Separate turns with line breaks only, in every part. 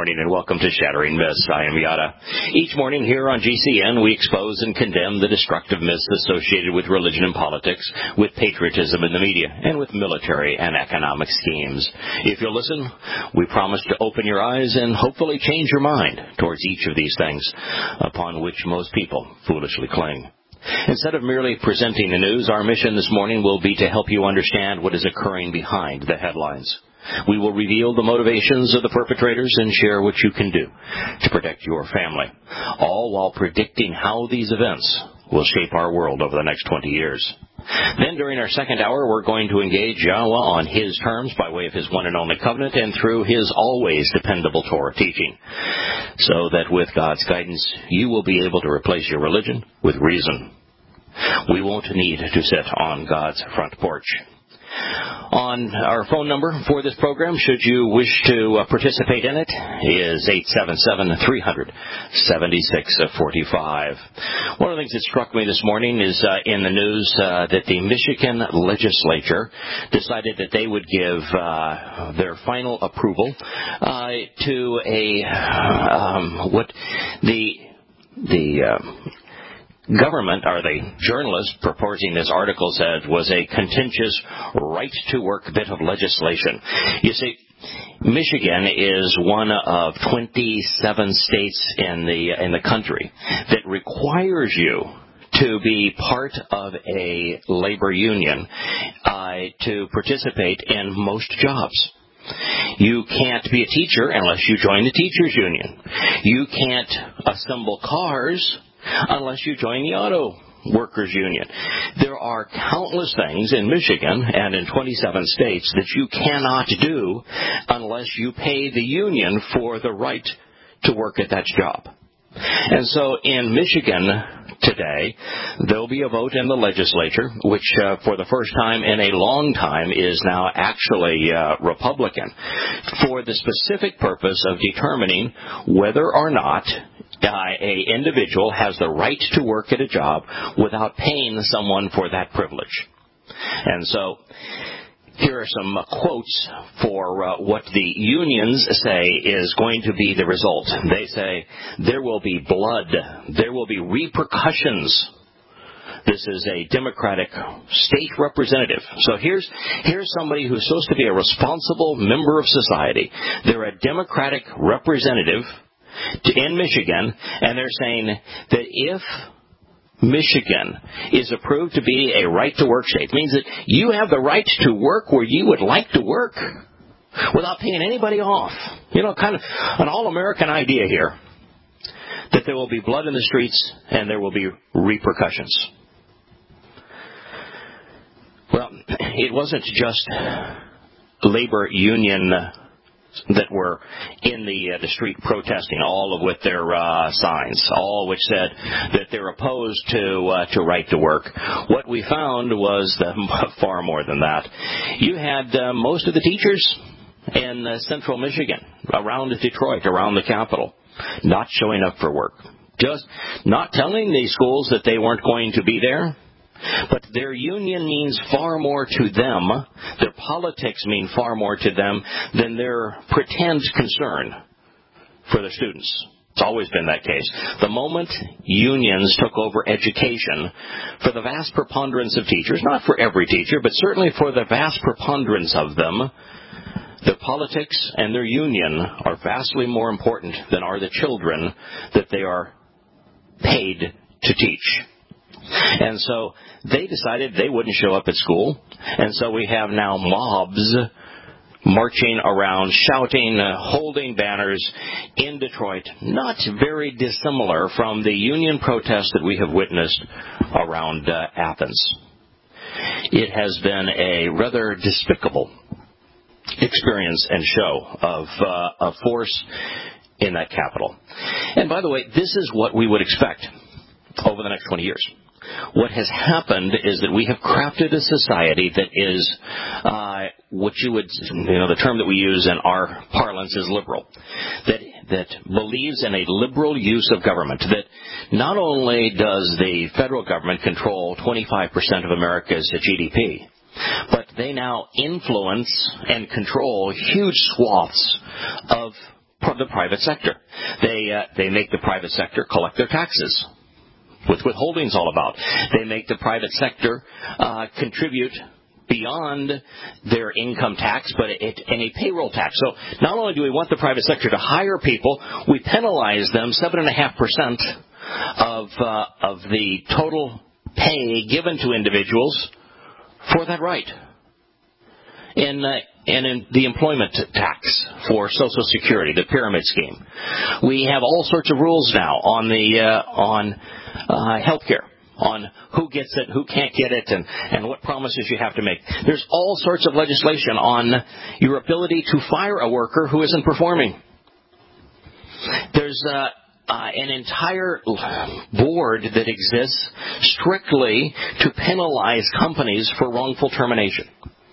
morning and welcome to Shattering Myths. I am Yada. Each morning here on GCN, we expose and condemn the destructive myths associated with religion and politics, with patriotism in the media, and with military and economic schemes. If you'll listen, we promise to open your eyes and hopefully change your mind towards each of these things upon which most people foolishly cling. Instead of merely presenting the news, our mission this morning will be to help you understand what is occurring behind the headlines. We will reveal the motivations of the perpetrators and share what you can do to protect your family, all while predicting how these events will shape our world over the next 20 years. Then during our second hour, we're going to engage Yahweh on His terms by way of His one and only covenant and through His always dependable Torah teaching, so that with God's guidance, you will be able to replace your religion with reason. We won't need to sit on God's front porch. On our phone number for this program, should you wish to participate in it, is 877-300-7645. One of the things that struck me this morning is in the news that the Michigan legislature decided that they would give their final approval to the government, or the journalist proposing this article said was a contentious right-to-work bit of legislation. You see, Michigan is one of 27 states in the country that requires you to be part of a labor union to participate in most jobs. You can't be a teacher unless you join the teachers union. You can't assemble cars unless you join the auto workers union. There are countless things in Michigan and in 27 states that you cannot do unless you pay the union for the right to work at that job. And so in Michigan today, there'll be a vote in the legislature, which for the first time in a long time is now actually Republican, for the specific purpose of determining whether or not a individual has the right to work at a job without paying someone for that privilege. And so here are some quotes for what the unions say is going to be the result. They say, there will be blood, there will be repercussions. This is a Democratic state representative. So here's somebody who's supposed to be a responsible member of society. They're a Democratic representative in Michigan, and they're saying that if Michigan is approved to be a right-to-work state, it means that you have the right to work where you would like to work without paying anybody off. You know, kind of an all-American idea here, that there will be blood in the streets and there will be repercussions. Well, it wasn't just labor union that were in the street protesting, all of with their signs, all which said that they're opposed to right to work. What we found was far more than that. You had most of the teachers in central Michigan, around Detroit, around the capital, not showing up for work, just not telling these schools that they weren't going to be there. But their union means far more to them, their politics mean far more to them than their pretend concern for their students. It's always been that case. The moment unions took over education, for the vast preponderance of teachers, not for every teacher, but certainly for the vast preponderance of them, their politics and their union are vastly more important than are the children that they are paid to teach. And so they decided they wouldn't show up at school. And so we have now mobs marching around, shouting, holding banners in Detroit, not very dissimilar from the union protests that we have witnessed around Athens. It has been a rather despicable experience and show of force in that capital. And by the way, this is what we would expect over the next 20 years. What has happened is that we have crafted a society that is what you would, the term that we use in our parlance is liberal, that believes in a liberal use of government, that not only does the federal government control 25% of America's GDP, but they now influence and control huge swaths of the private sector. They make the private sector collect their taxes. What's withholding's all about. They make the private sector contribute beyond their income tax, but and a payroll tax. So not only do we want the private sector to hire people, we penalize them 7.5% of the total pay given to individuals for that right. And in the employment tax for Social Security, the pyramid scheme. We have all sorts of rules now on health care, on who gets it, who can't get it, and what promises you have to make. There's all sorts of legislation on your ability to fire a worker who isn't performing. There's an entire board that exists strictly to penalize companies for wrongful termination.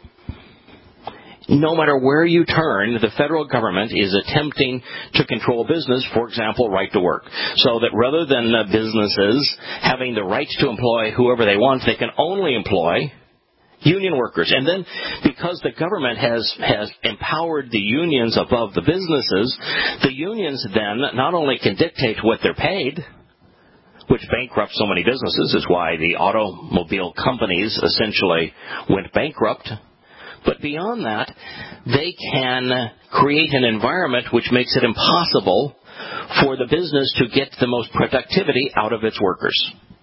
No matter where you turn, the federal government is attempting to control business, for example, right to work. So that rather than businesses having the right to employ whoever they want, they can only employ union workers. And then because the government has empowered the unions above the businesses, the unions then not only can dictate what they're paid, which bankrupts so many businesses, is why the automobile companies essentially went bankrupt. But beyond that, they can create an environment which makes it impossible for the business to get the most productivity out of its workers.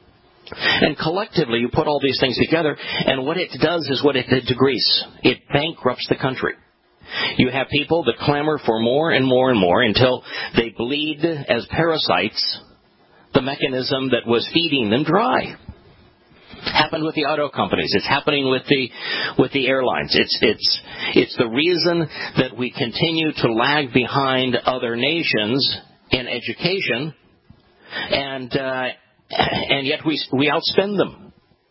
And collectively, you put all these things together, and what it does is what it did to Greece. It bankrupts the country. You have people that clamor for more and more and more until they bleed as parasites the mechanism that was feeding them dry. Happened with the auto companies. It's happening with the airlines. It's the reason that we continue to lag behind other nations in education, and yet we outspend them.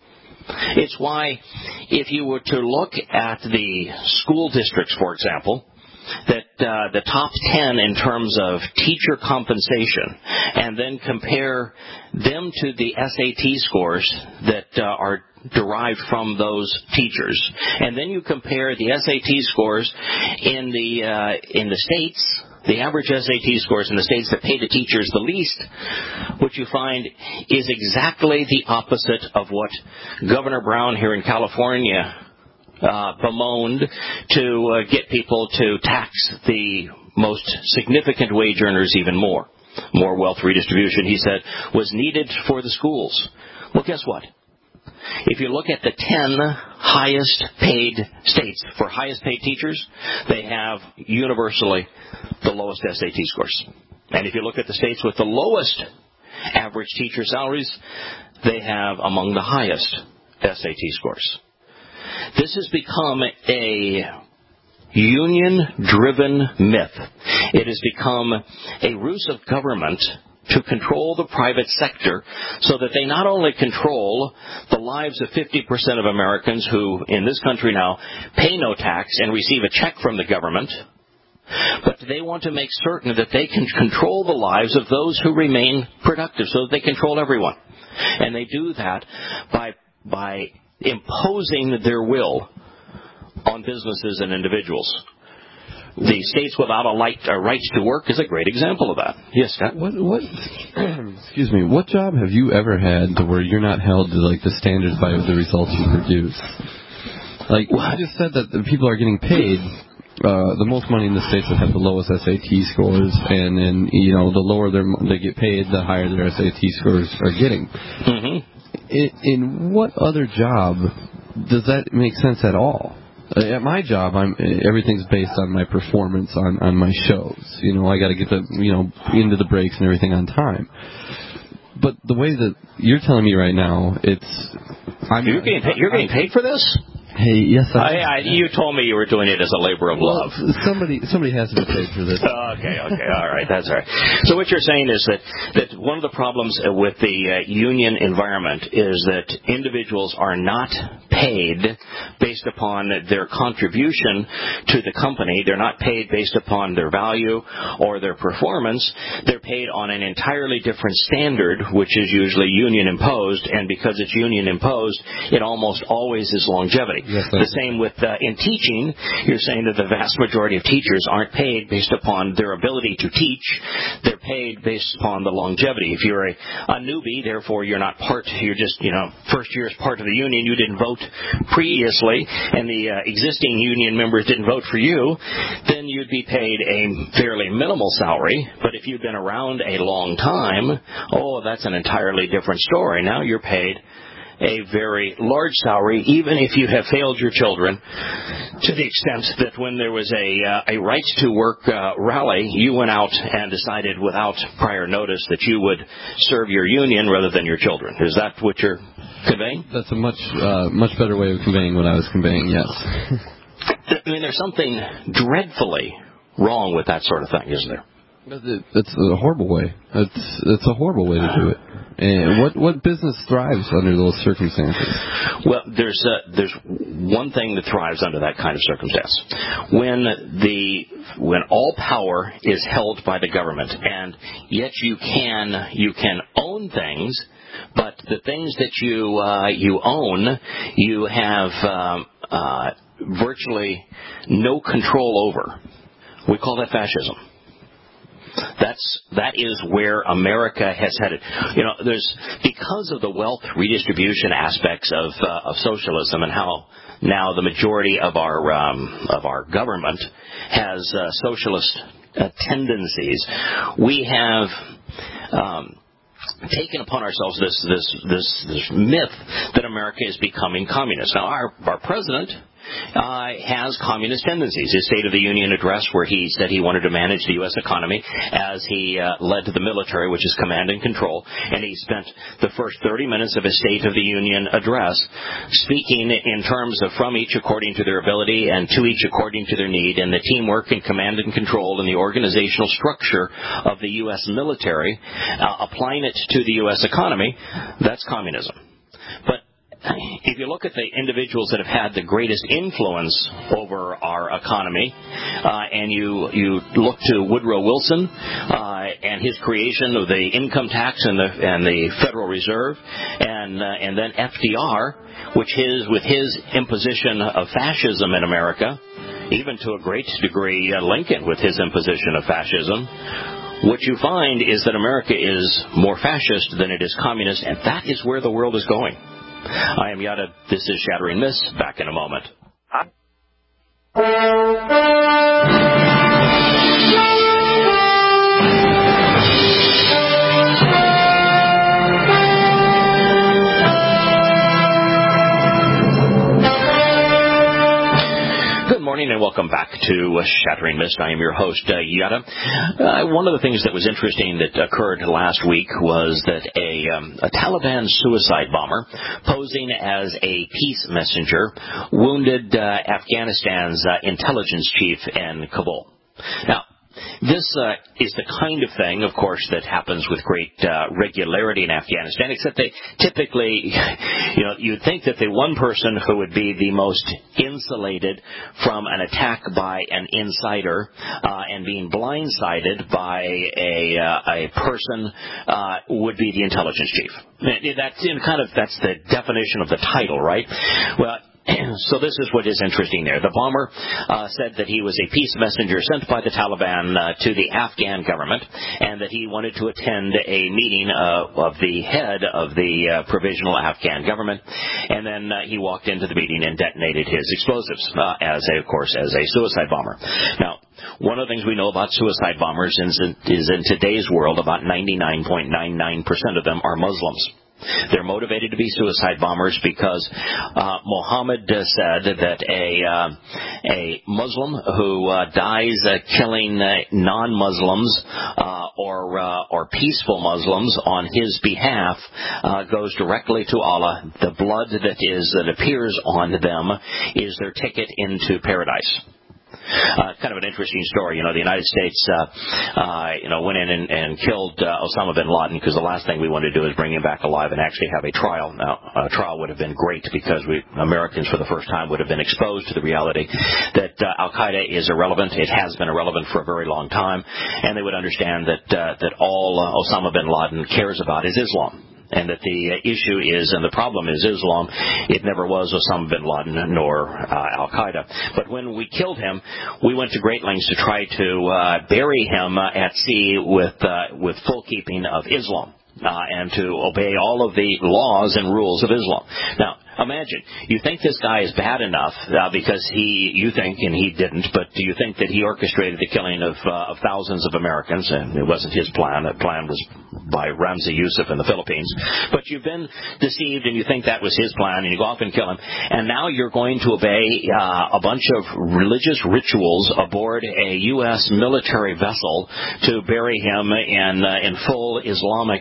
It's why if you were to look at the school districts, for example, that the top 10 in terms of teacher compensation, and then compare them to the SAT scores that are derived from those teachers, and then you compare the SAT scores in the states, the average SAT scores in the states that pay the teachers the least, what you find is exactly the opposite of what Governor Brown here in California bemoaned to get people to tax the most significant wage earners even more. More wealth redistribution, he said, was needed for the schools. Well, guess what? If you look at the 10 highest paid states for highest paid teachers, they have universally the lowest SAT scores. And if you look at the states with the lowest average teacher salaries, they have among the highest SAT scores. This has become a union-driven myth. It has become a ruse of government to control the private sector so that they not only control the lives of 50% of Americans who, in this country now, pay no tax and receive a check from the government, but they want to make certain that they can control the lives of those who remain productive so that they control everyone. And they do that by imposing their will on businesses and individuals. The states without a right to work is a great example of that. Yes, Scott?
Excuse me. What job have you ever had to where you're not held to the standards by the results you produce? You just said that the people are getting paid the most money in the states that have the lowest SAT scores, and then the lower they get paid, the higher their SAT scores are getting. Mm-hmm. In what other job does that make sense at all? At my job, everything's based on my performance on my shows. I got to get into the breaks and everything on time. But the way that you're telling me right now, you're getting paid for this? Hey, yes,
you told me you were doing it as a labor of love.
Somebody has to be paid for this.
Okay, all right, that's all right. So what you're saying is that one of the problems with the union environment is that individuals are not paid based upon their contribution to the company. They're not paid based upon their value or their performance. They're paid on an entirely different standard, which is usually union imposed, and because it's union imposed, it almost always is longevity.
Yes,
the same with in teaching. You're saying that the vast majority of teachers aren't paid based upon their ability to teach. They're paid based upon the longevity. If you're a newbie, therefore you're not you're just, first year as part of the union, you didn't vote previously, and the existing union members didn't vote for you, then you'd be paid a fairly minimal salary. But if you've been around a long time, that's an entirely different story. Now you're paid a very large salary, even if you have failed your children, to the extent that when there was a right to work rally, you went out and decided without prior notice that you would serve your union rather than your children. Is that what you're conveying?
That's a much better way of conveying what I was conveying, yes.
I mean, there's something dreadfully wrong with that sort of thing, isn't there?
It's a horrible way. It's a horrible way to do it. And what business thrives under those circumstances?
Well, there's one thing that thrives under that kind of circumstance. When all power is held by the government, and yet you can own things, but the things that you own, you have virtually no control over. We call that fascism. That is where America has headed. There's, because of the wealth redistribution aspects of socialism and how now the majority of our government has socialist tendencies, we have taken upon ourselves this myth that America is becoming communist. Now, our president has communist tendencies. His State of the Union address, where he said he wanted to manage the U.S. economy as he led to the military, which is command and control, and he spent the first 30 minutes of his State of the Union address speaking in terms of from each according to their ability and to each according to their need, and the teamwork and command and control and the organizational structure of the U.S. military, applying it to the U.S. economy. That's communism. But if you look at the individuals that have had the greatest influence over our economy, and you look to Woodrow Wilson and his creation of the income tax and the Federal Reserve, and then FDR, with his imposition of fascism in America, even to a great degree Lincoln with his imposition of fascism, what you find is that America is more fascist than it is communist, and that is where the world is going. I am Yada. This is Shattering Myths. Back in a moment. Good morning and welcome back to Shattering Myths. I am your host, Yada. One of the things that was interesting that occurred last week was that a Taliban suicide bomber posing as a peace messenger wounded Afghanistan's intelligence chief in Kabul. Now, this is the kind of thing, of course, that happens with great regularity in Afghanistan, except they typically, you'd think that the one person who would be the most insulated from an attack by an insider and being blindsided by a person would be the intelligence chief. That's the definition of the title, right? Well, so this is what is interesting there. The bomber said that he was a peace messenger sent by the Taliban to the Afghan government, and that he wanted to attend a meeting of the head of the provisional Afghan government, and then he walked into the meeting and detonated his explosives, as a suicide bomber. Now, one of the things we know about suicide bombers is in today's world, about 99.99% of them are Muslims. They're motivated to be suicide bombers because Muhammad said that a Muslim who dies killing non-Muslims or peaceful Muslims on his behalf goes directly to Allah. The blood that appears on them is their ticket into paradise. Kind of an interesting story. The United States, went in and killed Osama bin Laden because the last thing we want to do is bring him back alive and actually have a trial. Now, a trial would have been great because Americans for the first time would have been exposed to the reality that Al-Qaeda is irrelevant. It has been irrelevant for a very long time, and they would understand that all Osama bin Laden cares about is Islam. And that the issue is, and the problem is Islam. It never was Osama bin Laden nor Al-Qaeda. But when we killed him, we went to great lengths to try to bury him at sea with full keeping of Islam. And to obey all of the laws and rules of Islam. Now, imagine, you think this guy is bad enough because you think, and he didn't, but do you think that he orchestrated the killing of thousands of Americans? And it wasn't his plan. The plan was by Ramzi Youssef in the Philippines. But you've been deceived, and you think that was his plan, and you go off and kill him. And now you're going to obey a bunch of religious rituals aboard a U.S. military vessel to bury him in full Islamic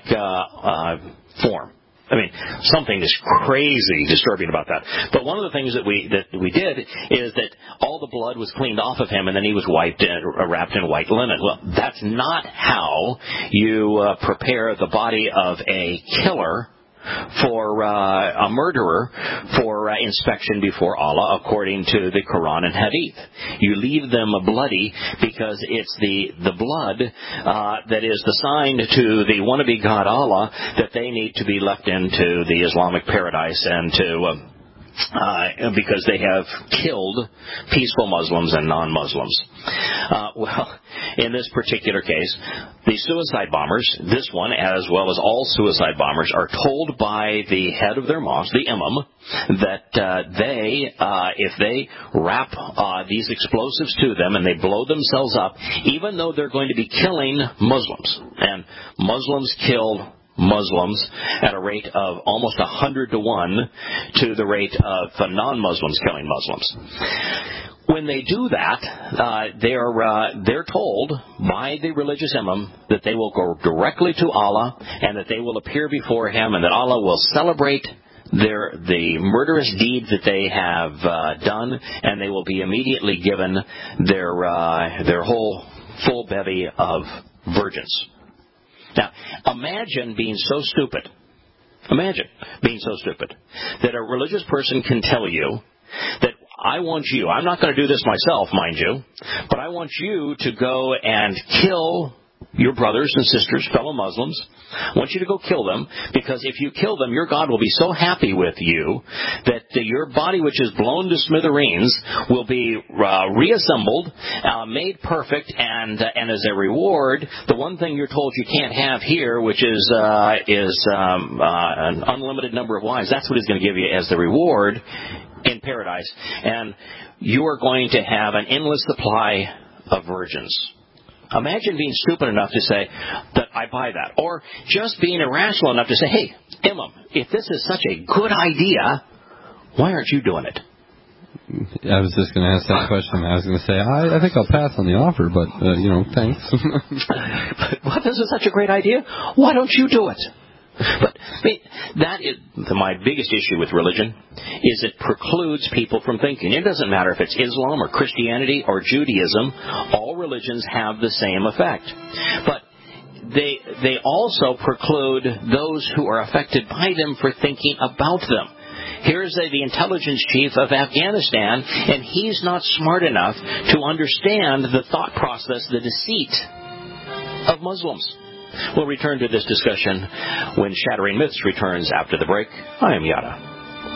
form. I mean, something is crazy disturbing about that. But one of the things that we did is that all the blood was cleaned off of him, and then he was wrapped in white linen. Well, that's not how you prepare the body of a killer for a murderer for inspection before Allah, according to the Quran and Hadith. You leave them bloody because it's the blood that is the sign to the wannabe God Allah that they need to be left into the Islamic paradise and to because they have killed peaceful Muslims and non-Muslims. Well, in this particular case, the suicide bombers, this one as well as all suicide bombers, are told by the head of their mosque, the imam, that if they wrap these explosives to them and they blow themselves up, even though they're going to be killing Muslims, and Muslims kill Muslims at a rate of almost 100 to 1 to the rate of non-Muslims killing Muslims. When they do that, they're told by the religious imam that they will go directly to Allah and that they will appear before Him and that Allah will celebrate the murderous deed that they have done, and they will be immediately given their whole full bevy of virgins. Now, imagine being so stupid that a religious person can tell you that I want you, I'm not going to do this myself, mind you, but I want you to go and kill your brothers and sisters, fellow Muslims. I want you to go kill them, because if you kill them, your God will be so happy with you that your body, which is blown to smithereens, will be reassembled, made perfect, and as a reward, the one thing you're told you can't have here, which is an unlimited number of wives, that's what He's going to give you as the reward in paradise. And you are going to have an endless supply of virgins. Imagine being stupid enough to say that I buy that. Or just being irrational enough to say, hey, Imam, if this is such a good idea, why aren't you doing it?
I was just going to ask that question. I was going to say, I think I'll pass on the offer, but, thanks.
Well, this is such a great idea. Why don't you do it? But that is my biggest issue with religion, is it precludes people from thinking. It doesn't matter if it's Islam or Christianity or Judaism. All religions have the same effect. But they also preclude those who are affected by them for thinking about them. Here's the intelligence chief of Afghanistan, and he's not smart enough to understand the thought process, the deceit of Muslims. We'll return to this discussion when Shattering Myths returns after the break. I am Yada.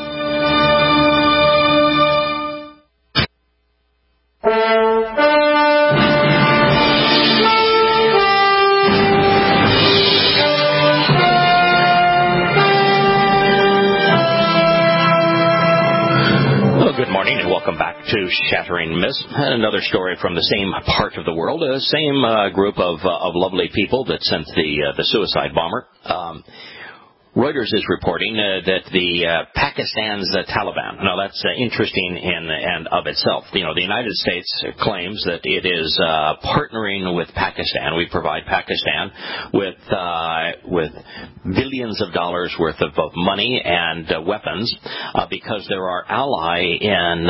Welcome back to Shattering Myths. Another story from the same part of the world, the same group of lovely people that sent the suicide bomber. Reuters is reporting that the Pakistan's Taliban. Now that's interesting in and of itself. The United States claims that it is partnering with Pakistan. We provide Pakistan with billions of dollars worth of both money and weapons because they're our ally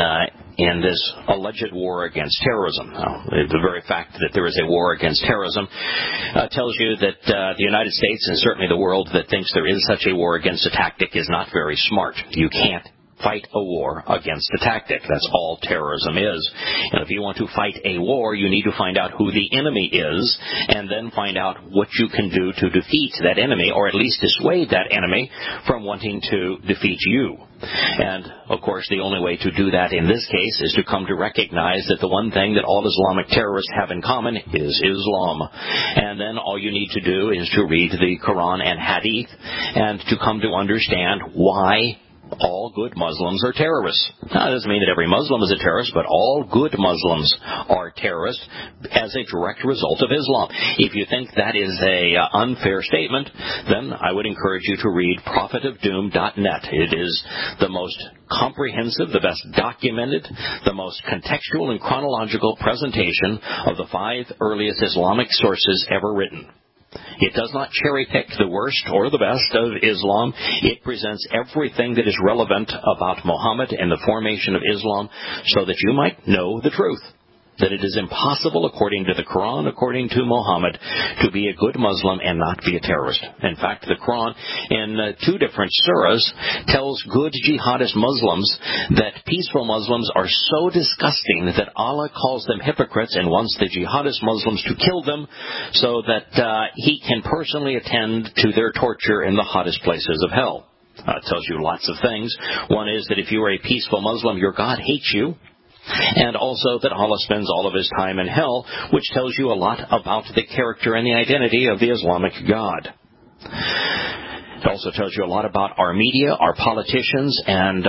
in this alleged war against terrorism. Now, the very fact that there is a war against terrorism tells you that the United States, and certainly the world that thinks there is such a war against a tactic, is not very smart. You can't fight a war against a tactic. That's all terrorism is. And if you want to fight a war, you need to find out who the enemy is, and then find out what you can do to defeat that enemy, or at least dissuade that enemy from wanting to defeat you. And, of course, the only way to do that in this case is to come to recognize that the one thing that all Islamic terrorists have in common is Islam. And then all you need to do is to read the Quran and Hadith and to come to understand why all good Muslims are terrorists. Now, that doesn't mean that every Muslim is a terrorist, but all good Muslims are terrorists as a direct result of Islam. If you think that is an unfair statement, then I would encourage you to read prophetofdoom.net. It is the most comprehensive, the best documented, the most contextual and chronological presentation of the 5 earliest Islamic sources ever written. It does not cherry-pick the worst or the best of Islam. It presents everything that is relevant about Muhammad and the formation of Islam so that you might know the truth. That it is impossible, according to the Quran, according to Muhammad, to be a good Muslim and not be a terrorist. In fact, the Quran, in 2 different surahs, tells good jihadist Muslims that peaceful Muslims are so disgusting that Allah calls them hypocrites and wants the jihadist Muslims to kill them so that He can personally attend to their torture in the hottest places of hell. It tells you lots of things. One is that if you are a peaceful Muslim, your God hates you. And also that Allah spends all of His time in hell, which tells you a lot about the character and the identity of the Islamic God. It also tells you a lot about our media, our politicians, and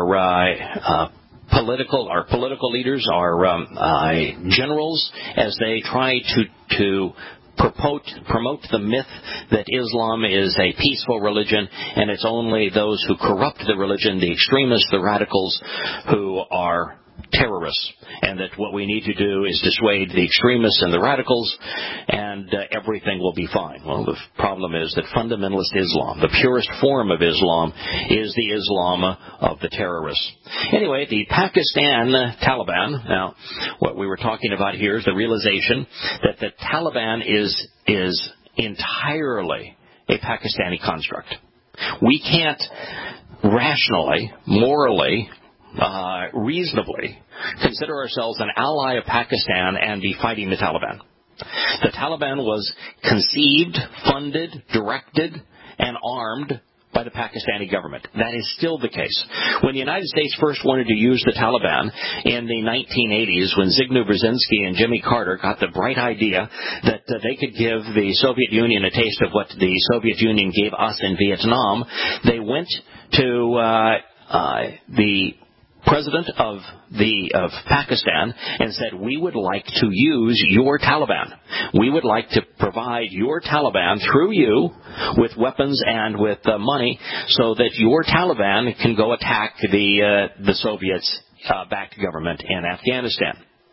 our political leaders, our generals, as they try to promote the myth that Islam is a peaceful religion, and it's only those who corrupt the religion, the extremists, the radicals, who are terrorists, and that what we need to do is dissuade the extremists and the radicals, and everything will be fine. Well, the problem is that fundamentalist Islam, the purest form of Islam, is the Islam of the terrorists. Anyway, the Pakistan Taliban, now, what we were talking about here is the realization that the Taliban is entirely a Pakistani construct. We can't rationally, morally, reasonably consider ourselves an ally of Pakistan and be fighting the Taliban. The Taliban was conceived, funded, directed, and armed by the Pakistani government. That is still the case. When the United States first wanted to use the Taliban in the 1980s, when Zbigniew Brzezinski and Jimmy Carter got the bright idea that they could give the Soviet Union a taste of what the Soviet Union gave us in Vietnam, they went to the president of Pakistan and said, we would like to use your Taliban. We would like to provide your Taliban through you with weapons and with money so that your Taliban can go attack the Soviets-backed government in Afghanistan.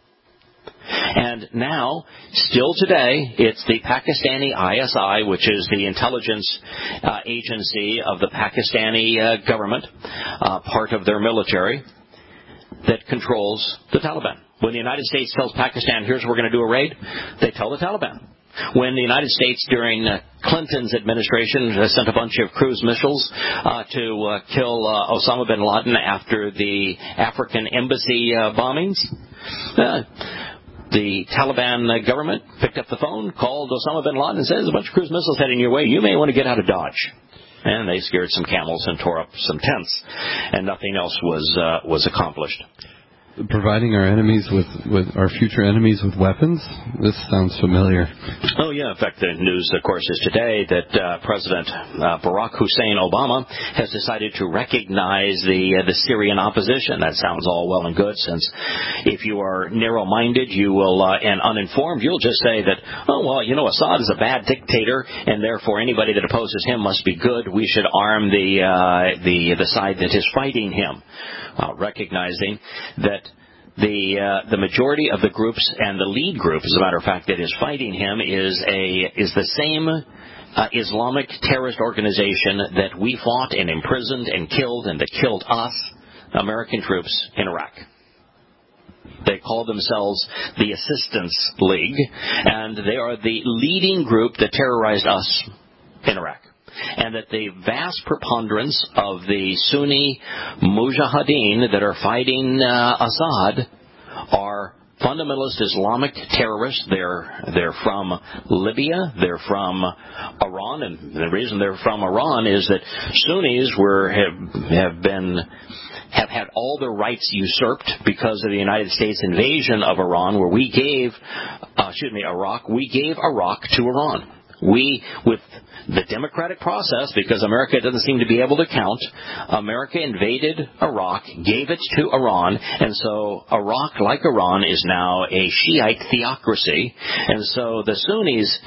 And now, still today, it's the Pakistani ISI, which is the intelligence agency of the Pakistani government, part of their military, that controls the Taliban. When the United States tells Pakistan, here's where we're going to do a raid, they tell the Taliban. When the United States, during Clinton's administration, sent a bunch of cruise missiles to kill Osama bin Laden after the African embassy bombings, the Taliban government picked up the phone, called Osama bin Laden and said, there's a bunch of cruise missiles heading your way. You may want to get out of Dodge. And they scared some camels and tore up some tents. And nothing else was accomplished.
Providing our enemies with our future enemies with weapons? This sounds familiar.
Oh, yeah. In fact, the news, of course, is today that President Barack Hussein Obama has decided to recognize the Syrian opposition. That sounds all well and good, since if you are narrow-minded, you will and uninformed, you'll just say that, oh, well, Assad is a bad dictator, and therefore anybody that opposes him must be good. We should arm the side that is fighting him. Recognizing that the majority of the groups and the lead group, as a matter of fact, that is fighting him is the same Islamic terrorist organization that we fought and imprisoned and killed and that killed us, American troops, in Iraq. call themselves the Assistance League, and they are the leading group that terrorized us in Iraq. And that the vast preponderance of the Sunni mujahideen that are fighting Assad are fundamentalist Islamic terrorists. They're from Libya. They're from Iran, and the reason they're from Iran is that Sunnis have had all their rights usurped because of the United States invasion of Iran, where we gave Iraq. We gave Iraq to Iran. We, with the democratic process, because America doesn't seem to be able to count, America invaded Iraq, gave it to Iran, and so Iraq, like Iran, is now a Shiite theocracy. And so the Sunnis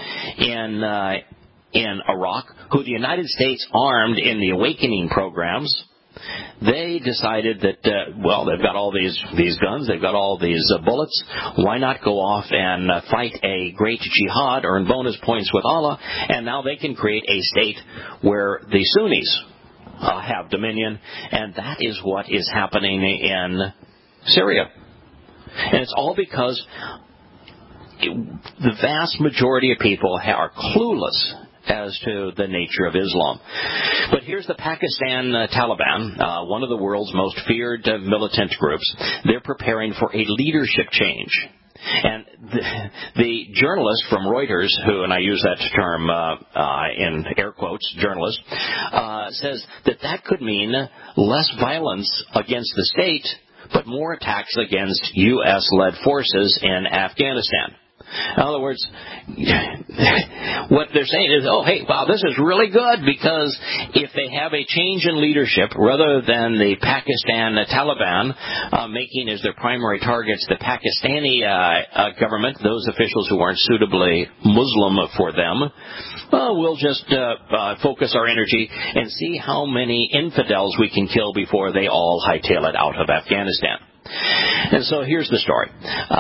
in Iraq, who the United States armed in the awakening programs, they decided that, they've got all these guns, they've got all these bullets, why not go off and fight a great jihad, earn bonus points with Allah, and now they can create a state where the Sunnis have dominion, and that is what is happening in Syria. And it's all because the vast majority of people are clueless as to the nature of Islam. But here's the Pakistan Taliban, one of the world's most feared militant groups. They're preparing for a leadership change. And the journalist from Reuters, who, and I use that term in air quotes, journalist, says that could mean less violence against the state, but more attacks against U.S.-led forces in Afghanistan. In other words, what they're saying is, this is really good, because if they have a change in leadership, rather than the Pakistan Taliban making as their primary targets the Pakistani government, those officials who aren't suitably Muslim for them, we'll just focus our energy and see how many infidels we can kill before they all hightail it out of Afghanistan. And so here's the story.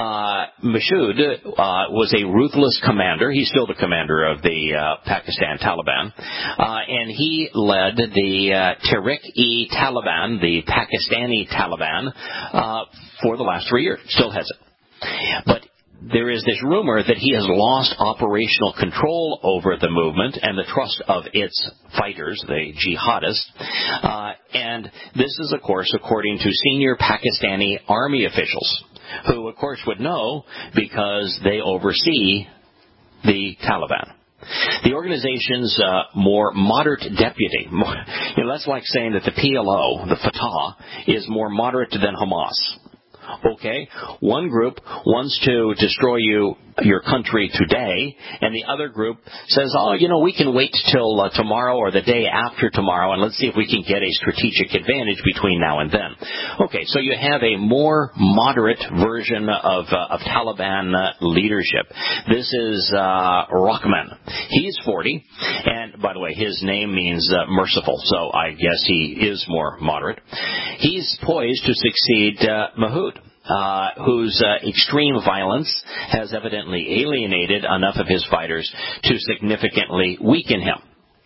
Mashoud was a ruthless commander. He's still the commander of the Pakistan Taliban. And he led the Tehrik-e-Taliban, the Pakistani Taliban, for the last 3 years. Still has it. But there is this rumor that he has lost operational control over the movement and the trust of its fighters, the jihadists. And this is, of course, according to senior Pakistani army officials, who, of course, would know because they oversee the Taliban. The organization's more moderate deputy, that's like saying that the PLO, the Fatah, is more moderate than Hamas. Okay, one group wants to destroy your country today, and the other group says, we can wait till tomorrow or the day after tomorrow, and let's see if we can get a strategic advantage between now and then. Okay, so you have a more moderate version of Taliban leadership. This is Rahman. He's 40, and by the way, his name means merciful, so I guess he is more moderate. He's poised to succeed Mahmoud, whose extreme violence has evidently alienated enough of his fighters to significantly weaken him.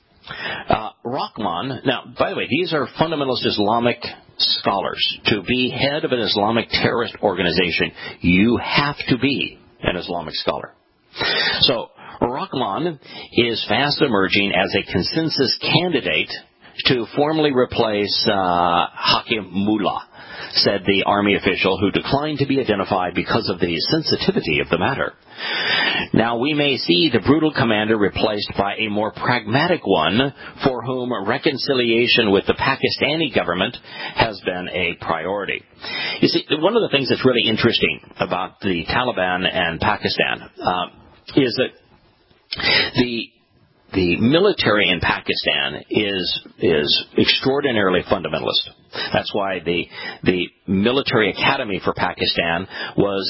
Rahman, now, by the way, these are fundamentalist Islamic scholars. To be head of an Islamic terrorist organization, you have to be an Islamic scholar. So, Rahman is fast emerging as a consensus candidate to formally replace Hakim Mullah, said the army official, who declined to be identified because of the sensitivity of the matter. Now, we may see the brutal commander replaced by a more pragmatic one for whom reconciliation with the Pakistani government has been a priority. You see, one of the things that's really interesting about the Taliban and Pakistan is that the military in Pakistan is extraordinarily fundamentalist. That's why the military academy for Pakistan was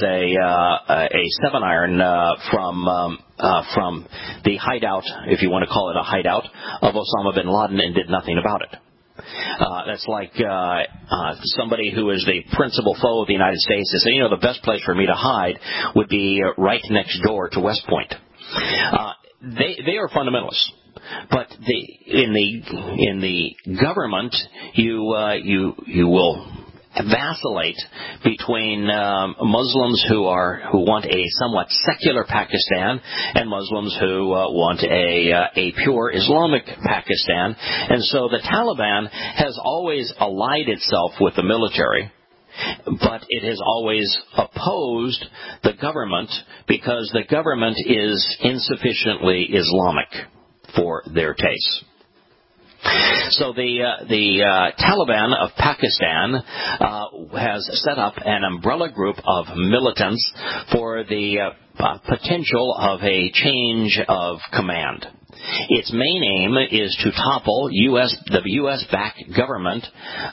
a 7-iron from the hideout, if you want to call it a hideout, of Osama bin Laden, and did nothing about it. That's like somebody who is the principal foe of the United States to say, the best place for me to hide would be right next door to West Point. They are fundamentalists, but in the government you will vacillate between Muslims who want a somewhat secular Pakistan and Muslims who want a pure Islamic Pakistan. And so the Taliban has always allied itself with the military, but it has always opposed the government because the government is insufficiently Islamic for their tastes. So the Taliban of Pakistan has set up an umbrella group of militants for the potential of a change of command. Its main aim is to topple the U.S.-backed government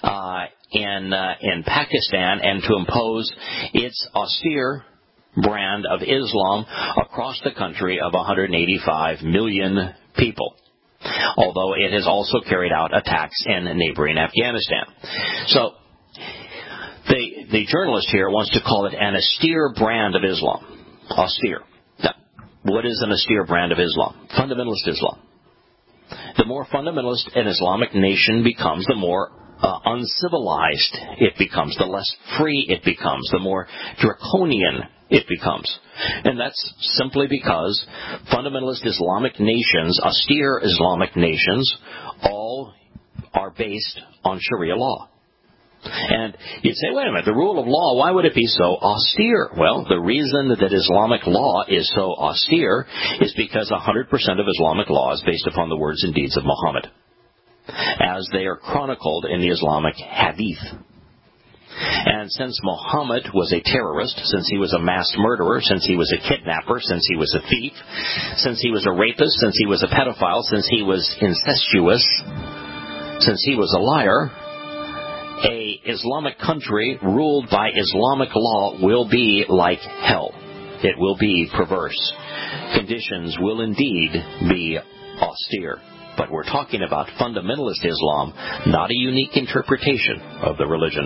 in Pakistan and to impose its austere brand of Islam across the country of 185 million people, although it has also carried out attacks in neighboring Afghanistan. So the journalist here wants to call it an austere brand of Islam. Austere. Now, what is an austere brand of Islam? Fundamentalist Islam. The more fundamentalist an Islamic nation becomes, the more uncivilized it becomes, the less free it becomes, the more draconian it becomes. And that's simply because fundamentalist Islamic nations, austere Islamic nations, all are based on Sharia law. And you'd say, wait a minute, the rule of law, why would it be so austere? Well, the reason that Islamic law is so austere is because 100% of Islamic law is based upon the words and deeds of Muhammad, as they are chronicled in the Islamic Hadith. And since Muhammad was a terrorist, since he was a mass murderer, since he was a kidnapper, since he was a thief, since he was a rapist, since he was a pedophile, since he was incestuous, since he was a liar, a Islamic country ruled by Islamic law will be like hell. It will be perverse. Conditions will indeed be austere. But we're talking about fundamentalist Islam, not a unique interpretation of the religion.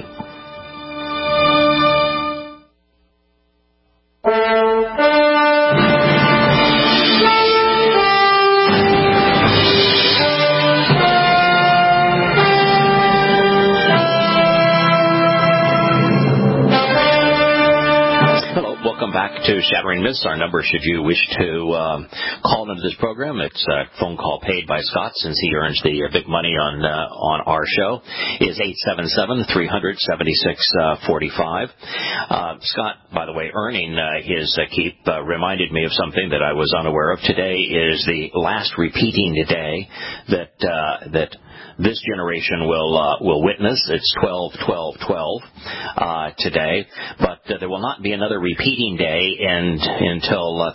To Shattering Myths. Our number, should you wish to call into this program, it's a phone call paid by Scott since he earns the big money on our show, is 877-300-7645. Scott, by the way, earning his keep reminded me of something that I was unaware of. Today is the last repeating day that this generation will witness. It's 12-12-12 today, but there will not be another repeating day until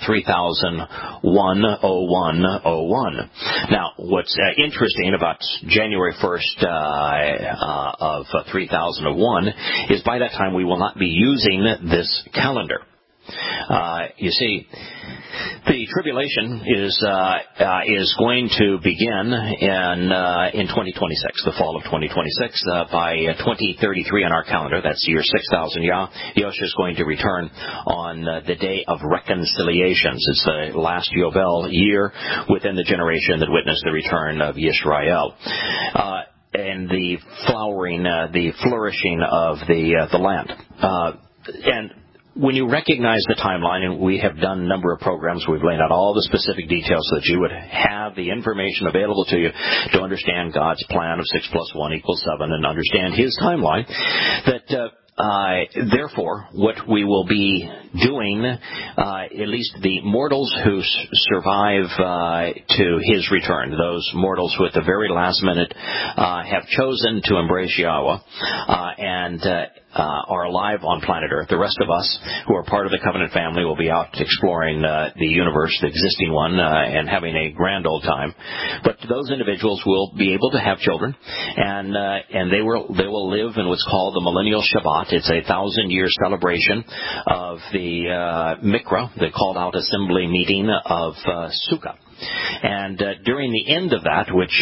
3001-01-01. Now, what's interesting about January 1st of 3001 is by that time we will not be using this calendar. You see, the tribulation is going to begin in 2026, the fall of 2026. By 2033 on our calendar, that's the year 6000 Yahshua is going to return on the day of reconciliations. It's the last Yovel year within the generation that witnessed the return of Yisrael. And the flowering, the flourishing of the land. And when you recognize the timeline, and we have done a number of programs, we've laid out all the specific details so that you would have the information available to you to understand God's plan of 6 + 1 = 7 and understand His timeline, that therefore, what we will be doing, at least the mortals who survive to His return, those mortals who at the very last minute have chosen to embrace Yahweh and are alive on planet Earth. The rest of us who are part of the covenant family will be out exploring the universe, the existing one, and having a grand old time. But those individuals will be able to have children, and they will live in what's called the Millennial Shabbat. It's a 1,000-year celebration of the Mikra, the called out assembly meeting of Sukkah. And during the end of that, which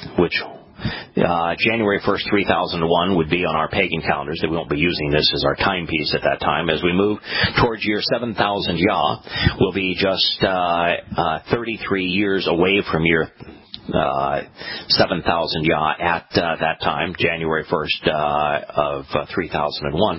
January 1st, 3001 would be on our pagan calendars, that we won't be using this as our timepiece at that time. As we move towards year 7000 Yah, we'll be just 33 years away from year 7,000 ya at that time, January 1st of 3001.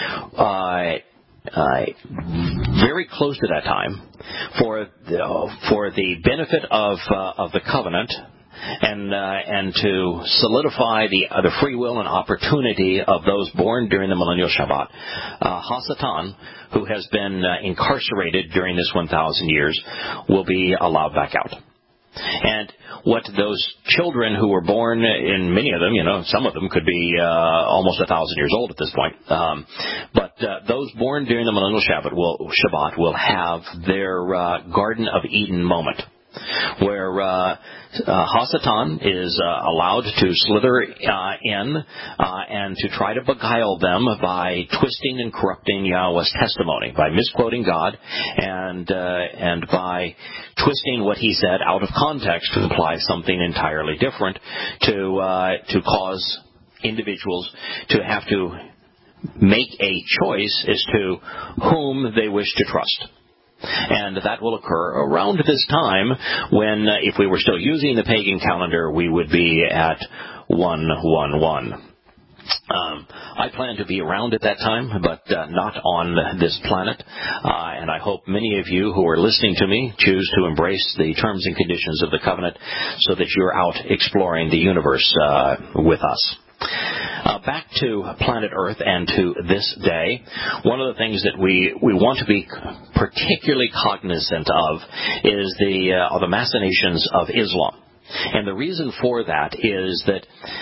Very close to that time, for the benefit of the covenant, and to solidify the free will and opportunity of those born during the millennial Shabbat, Hasatan, who has been incarcerated during this 1,000 years, will be allowed back out. And what those children who were born, in many of them, some of them could be almost 1,000 years old at this point, but those born during the millennial Shabbat will have their Garden of Eden moment, where Hasatan is allowed to slither in and to try to beguile them by twisting and corrupting Yahweh's testimony, by misquoting God and by twisting what he said out of context to imply something entirely different, to cause individuals to have to make a choice as to whom they wish to trust. And that will occur around this time when, if we were still using the pagan calendar, we would be at 111. I plan to be around at that time, but not on this planet. And I hope many of you who are listening to me choose to embrace the terms and conditions of the covenant so that you're out exploring the universe with us. Back to planet Earth and to this day, one of the things that we want to be particularly cognizant of is the machinations of Islam. And the reason for that is that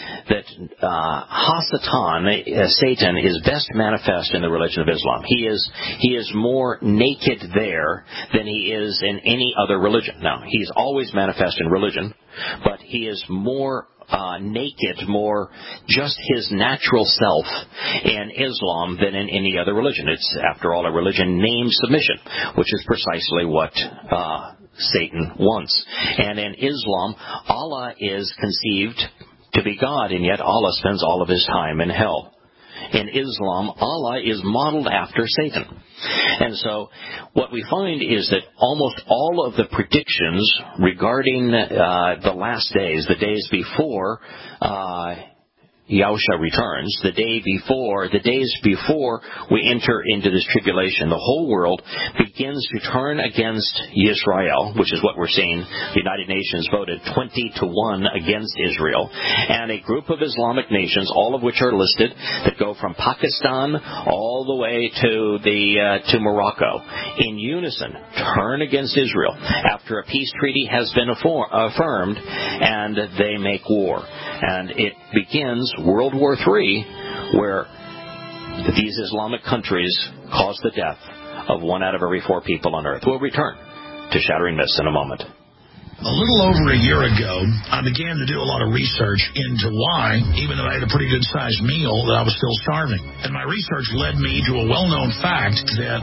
Hasatan, Satan, is best manifest in the religion of Islam. He is more naked there than he is in any other religion. Now, he's always manifest in religion, but he is more naked, more just his natural self in Islam than in any other religion. It's, after all, a religion named submission, which is precisely what Satan wants. And in Islam, Allah is conceived to be God, and yet Allah spends all of his time in hell. In Islam, Allah is modeled after Satan. And so what we find is that almost all of the predictions regarding the last days, the days before Yahusha returns, the days before we enter into this tribulation, the whole world begins to turn against Yisrael, which is what we're seeing. The United Nations voted 20-1 against Israel, and a group of Islamic nations, all of which are listed, that go from Pakistan all the way to Morocco, in unison turn against Israel after a peace treaty has been affirmed, and they make war. And it begins World War III, where these Islamic countries cause the death of 1 out of every 4 people on earth. We'll return to Shattering Myths in a moment.
A little over a year ago, I began to do a lot of research into why, even though I had a pretty good-sized meal, that I was still starving. And my research led me to a well-known fact that